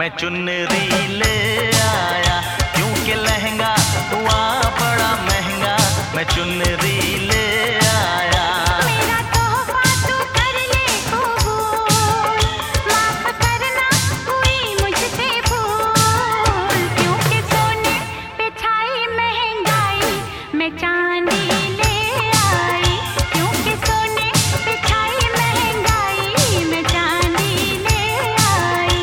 मैं चुनरी ले आया, क्योंकि लहंगा हुआ बड़ा महंगा, मैं चुनरी ले आया। मेरा तोहफा तू कर ले कबूल, माफ करना हुई मुझसे भूल, क्योंकि सोने पे छाई महंगाई, मैं चांदी ले आई, क्योंकि सोने पे छाई महंगाई, मैं चांदी ले आई।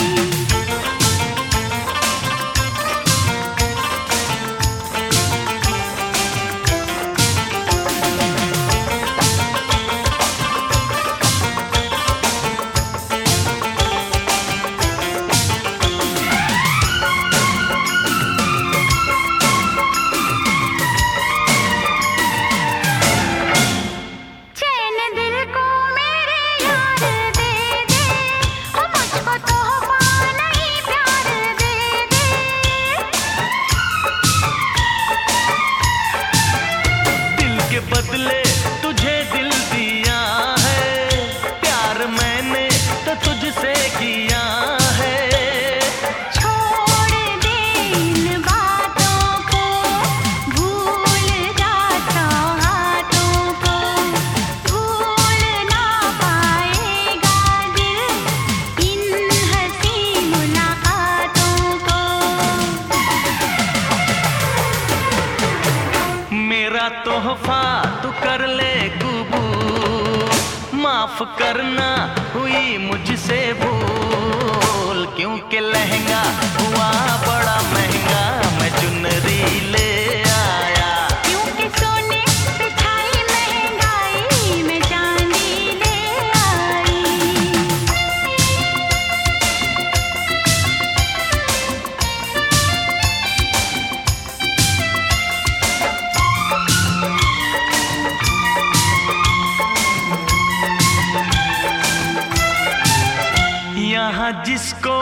चैन दिल को मेरे यार दे दे, ओ मुझको तोहफा नहीं प्यार दे दे। दिल के बदले तुझे दिल दिया है, प्यार मैंने तो तुझसे किया है। छोड़ दे इन बातों को, भूल जा सौगातों को, भूल ना पाएगा दिल इन हंसी मुलाकातों को। मेरा तोहफा तू कर ले कबूल, माफ करना हुई मुझसे भूल, क्योंकि लहंगा हुआ बड़ा महंगा, मैं चुनरी ले आया। क्योंकि सोने पे छाई महंगाई, मैं चांदी ले आई। यहाँ जिसको